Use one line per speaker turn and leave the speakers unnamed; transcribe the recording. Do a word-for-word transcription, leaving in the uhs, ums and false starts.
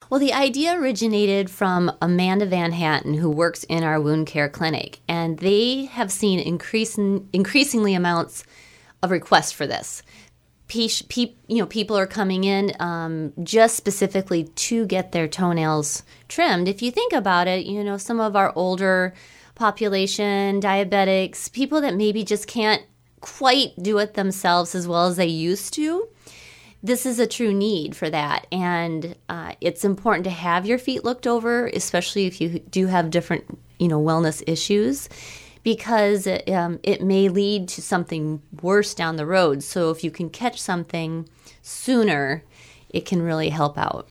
Well, the idea originated from Amanda Van Hatten, who works in our wound care clinic, and they have seen increasing, increasingly amounts of requests for this. Pe- pe- you know, people are coming in um, just specifically to get their toenails trimmed. If you think about it, you know, some of our older population, diabetics, people that maybe just can't quite do it themselves as well as they used to, this is a true need for that. And uh, it's important to have your feet looked over, especially if you do have different, you know, wellness issues, because um, it may lead to something worse down the road. So if you can catch something sooner, it can really help out.